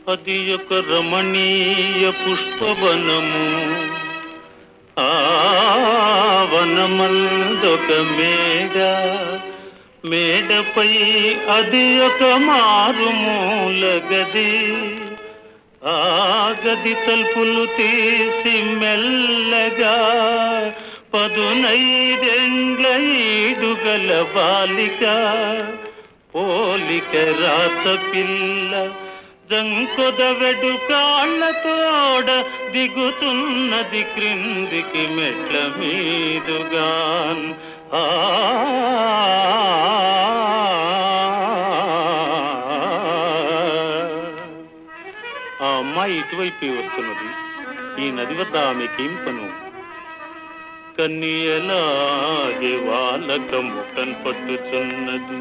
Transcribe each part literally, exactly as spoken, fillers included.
అది ఒక రమణీయ పుష్పవనము, ఆ వనమందొక మేడ, మేడపై అది ఒక మారుమూల గది. ఆ గది తలుపులు తీసి మెల్లగా పదునైదెండ్ల ఈడుగల బాలిక, పోలిక రాత పిల్ల జంకొద వెడు కాళ్ళతోడ దిగుతున్నది క్రిందికి మెట్ల మీదుగాన్. ఆ అమ్మాయి ఇటువైపు వస్తున్నది. ఈ నది వద్ద ఆమెకేం పను? కన్యలాగే వాళ్ళకము కన్పట్టుచున్నది,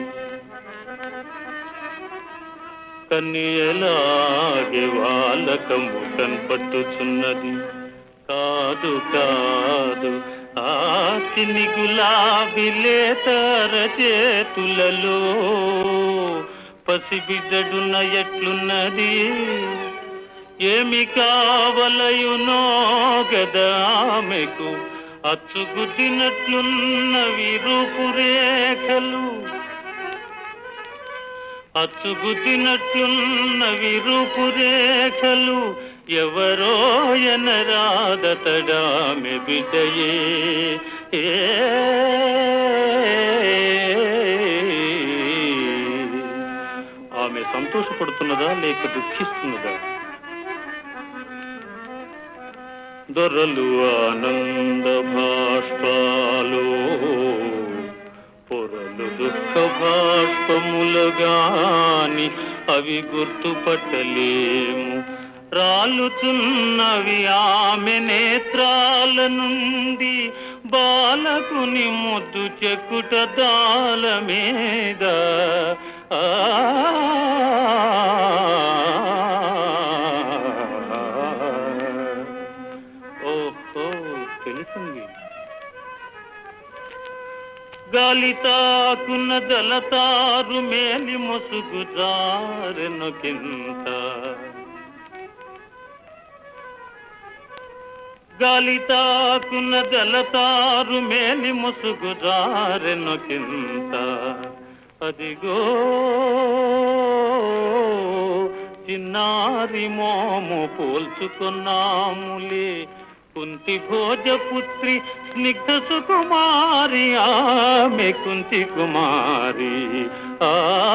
కన్యలాగే వాళ్ళకము కన్పట్టుచున్నది. కాదు కాదు ఆ చిన్ని గులాబీ లేతర చేతులలో పసిబిడ్డడున ఎట్లున్నది. ఏమి కావలయునో గదా ఆమెకు, అచ్చుగుద్దినట్లున్నవి రూపురేఖలు, అచ్చుగుద్దినట్లున్నవి రూపురేఖలు. ఎవరో ఎనరాదతడామె బిడ్డయే. ఆమె సంతోషపడుతున్నదా లేక దుఃఖిస్తున్నదా? దొరలు ఆనంద భాష్పాలు, పొరలు దుఃఖ భాష్పములుగాని అవి గుర్తుపట్టలేము. రాలుచున్నవి ఆమె నేత్రాల నుండి బాలకుని ముద్దు చెక్కుట దాల మీద. ఆ గాలి తాకున్న జలతారు మేలి ముసుగు జారెనొకింత, గాలి తాకున్న జలతారు మేలి ముసుగు జారెనొకింత. అదిగో చిన్నారి మోము పోల్చుకున్నాములే, కుంతి భోజపుత్రి స్నిగ్ధ సుకుమారి, ఆమె కుంతి కుమారి. ఆ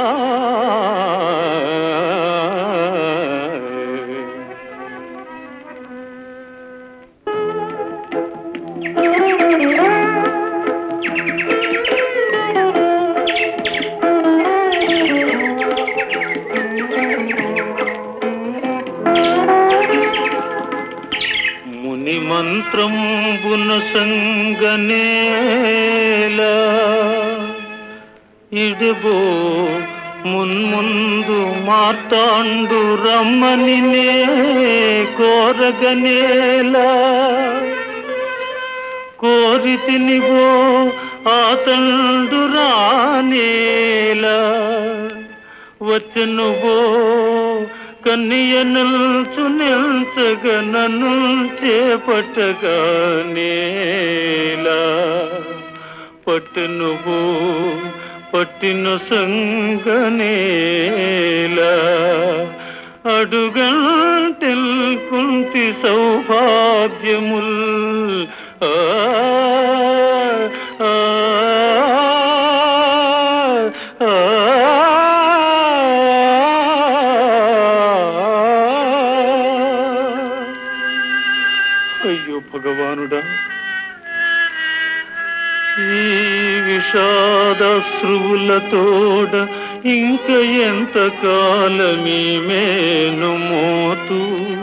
మంత్రంబున సంగనేలా ఇడుగో మున్ముందు మార్తాండు రమ్మని నే కోరగనేలా. కోరితినివో ఆతండు రానేలా, వచ్చనువో కన్య నిల్చు నిల్చగా నన్ను చేపట్టగా నేలా. పట్టునువు పట్టిన సంగనేలా, అడుగంటెల్ కుంతి సౌభాగ్యముల్. ఆ అయ్యో భగవానుడా, ఈ విషాదశ్రువులతోడ ఇంక ఎంత కాలమీ మేను మోతు.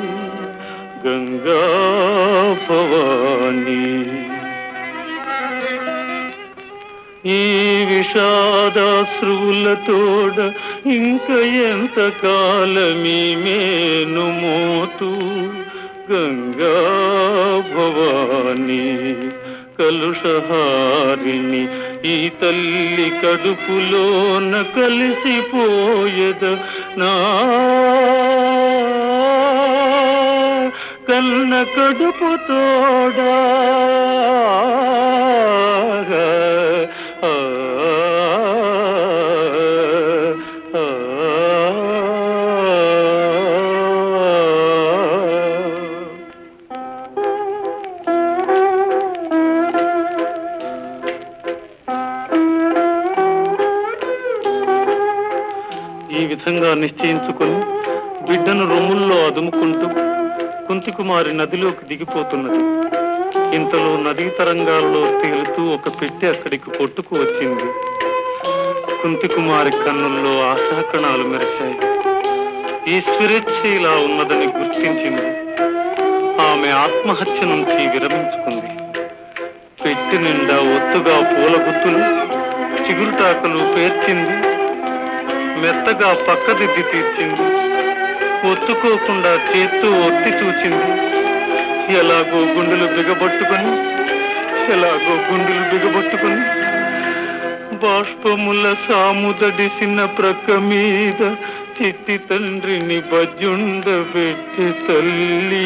గంగా భవాని, ఈ విషాదశ్రువులతోడ ఇంక ఎంత కాలమీ మేను మోతు. గంగా భవాని కలుషహారిణి, ఈ తల్లి కడుపులోన కలిసిపోయద నా కన్న కడుపు తోడా ఈ విధంగా నిశ్చయించుకుని బిడ్డను రొమ్ముల్లో అదుముకుంటూ కుంతికుమారి నదిలోకి దిగిపోతున్నది. ఇంతలో నదీ తరంగాలలో తేలుతూ ఒక పెట్టె అక్కడికి కొట్టుకు వచ్చింది. కుంతికుమారి కన్నుల్లో ఆశాకణాలు మెరిశాయి. ఈశ్వరేచ్ఛ ఇలా ఉన్నదని గుర్తించింది. ఆమె ఆత్మహత్య నుంచి విరమించుకుంది. పెట్టె నిండా ఒత్తుగా పూల గుత్తులు, చిగురుటాకలు పేర్చింది. మెత్తగా పక్కదిద్ది తీర్చింది. ఒత్తుకోకుండా చేత్తో ఒత్తి చూచింది. ఎలాగో గుండెలు బిగబట్టుకొని ఎలాగో గుండెలు బిగబట్టుకొని బాష్పముల సాముదడిసిన ప్రక్క మీద చిట్టి తండ్రిని బజ్జుండబెట్టి తల్లి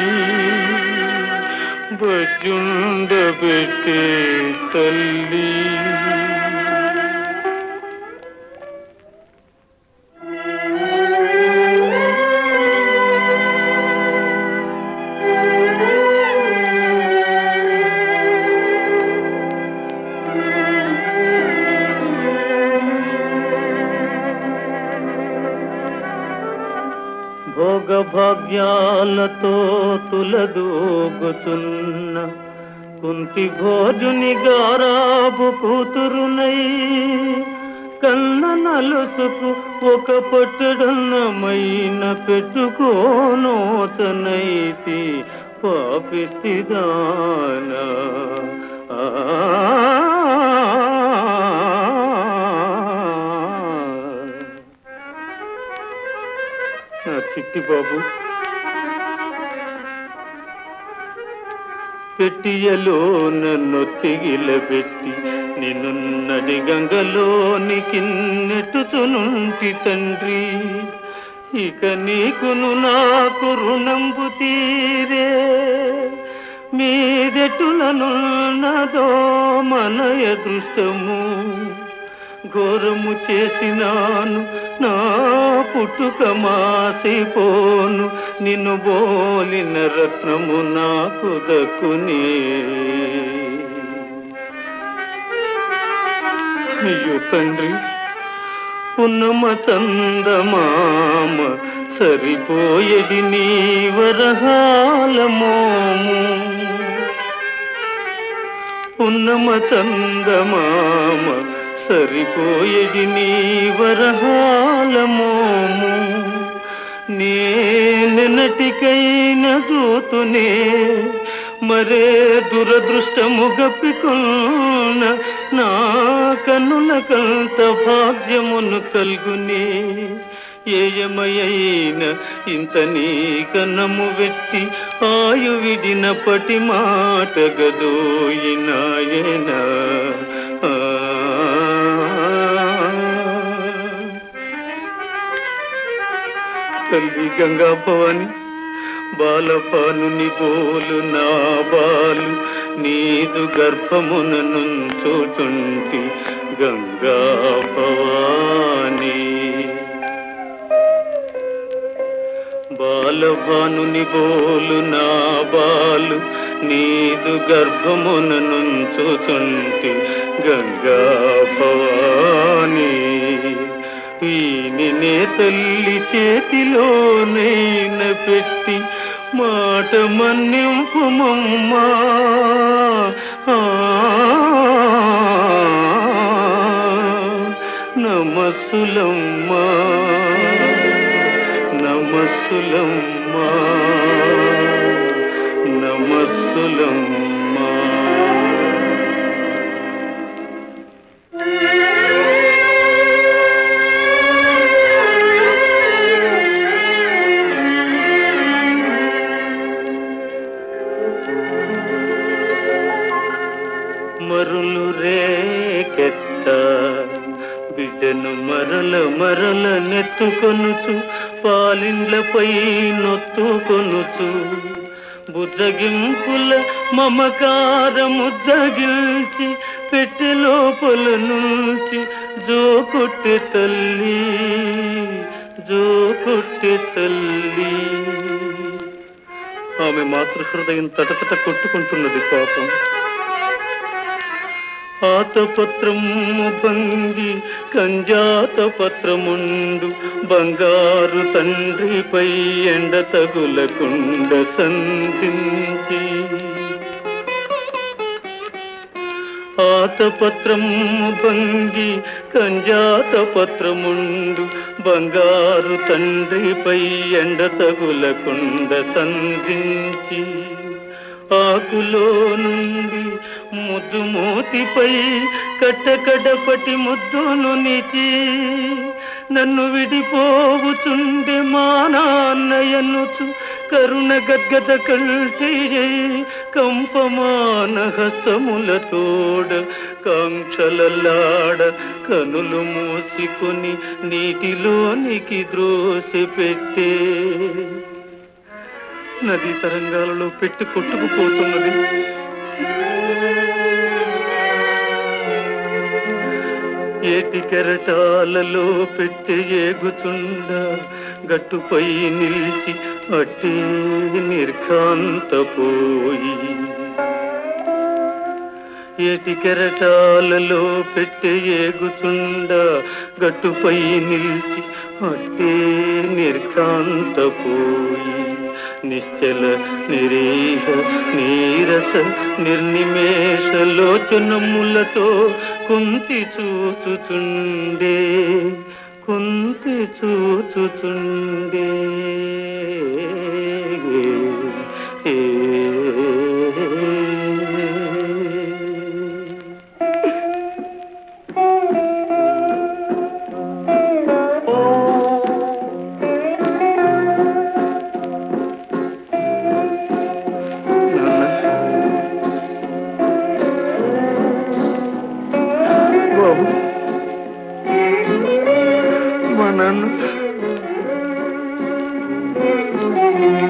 బజ్జుండబెట్టే తల్లి. భోగభాగ్యాలతో తులదూగుతున్న కుంతి భోజుని గారాబు కూతురునై కన్న నలుసుకు ఒక పట్టడన్నమైన పెట్టుకోనోతనైతి పాపిస్తిదానా. నా చిట్టి బాబు, పెట్టియలో నన్ను తిగిలబెట్టి నిన్నున్నడి గంగలోనికి నెట్టుచునుంటి తండ్రి. ఇక నీకును నాకు రుణంబు తీరే మీదెటులనున్నదో మన అదృష్టము. ఘోరము చేసినాను నా పుట్టుక మాసిపోను, నిన్ను బోలిన రత్నము నాకు దక్కునే. అయ్యో తండ్రి, పున్నమ చందమామ సరిపోయేది నీ వరహాల మోము. పున్నమ చందమామ సరిపోయేది నీ వరహాల మోము. నేనెనటికైన చూతునే మరే దురదృష్టము గప్పికొన్న నా కన్నులకంత భాగ్యమును కల్గునే. ఏయమయైన ఇంత నీ కన్నము వెట్టి ఆయు విడినప్పటి మాట గదోయినాయన. తల్లి గంగా భవాని, బాలపానుని బోలు నా బాలు నీదు గర్భమున నుంచుచుంటి గంగా భవాని. బాలభానుని బోలు నా బాలు నీదు గర్భమున నుంచుచుంటి గంగా భవాని. ఈయనే తల్లి చేతిలోనైన పెట్టి మాట మన్నింపుమమ్మా. నమస్సులమ్మా నమస్సులమ్మా నమస్సులమ్మా. మరులు రేకెత్త బిడ్డ బిడ్డను మరల మరల నెత్తుకొనుచు పాలిండ్లపై నొత్తుకొనుచు బుజ్జగింపుల మమకార ముద్దగిల్చి పెట్టె లోపల నుంచి జో కొట్టె తల్లి జో కొట్టె తల్లి. ఆమె మాతృహృదయం తటతట కొట్టుకుంటున్నది పాపం. ఆతపత్రము భంగి కంజాత పత్రముండు బంగారు తండ్రిపై ఎండ తగులకుండ సంధించి ఆతపత్రము భంగి కంజాత పత్రముండు బంగారు తండ్రిపై ఎండ తగులకుండ సంధించి ఆకులో నుండి ముద్దు మోతిపై కట్టకడపటి ముద్దును నిచి నన్ను విడిపోవుచుండే మా నాన్నయనుచు కరుణ గద్గద కంటి కంపమాన హస్తములతోడ కాంక్షలలాడ కనులు మూసుకొని నీటిలోనికి ద్రోసి పెట్టే నదీ తరంగాలలో పెట్టి కొట్టుకుపోతున్నది. ఏటి కెరటాలలో పెట్టి ఏగుచుండ గట్టుపై నిలిచి అట్టి నిర్ఘాంతపోయి ఏటి కెరటాలలో పెట్టి ఏగుచుండ గట్టుపై నిలిచి అట్టే నిర్ఘాంతపోయి నిశ్చల నిరీహ నీరస నిర్నిమేష లోచనములతో కుంతి చూచుచుండే కుంతి చూచుచుండే ఏ మా నాన్న